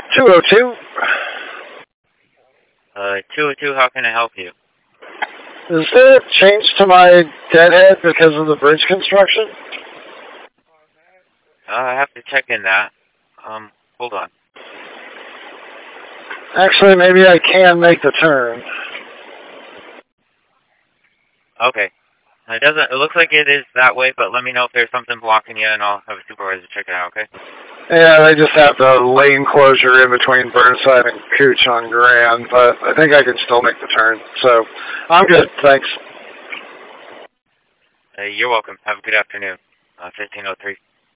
202. 202, how can I help you? Is there a change to my deadhead because of the bridge construction? I have to check in that. Hold on. Actually, maybe I can make the turn. Okay. It looks like it is that way, but let me know if there's something blocking you, and I'll have a supervisor check it out, okay? Yeah, they just have the lane closure in between Burnside and Cooch on Grand, but I think I can still make the turn. So, I'm good, thanks. You're welcome. Have a good afternoon. 1503.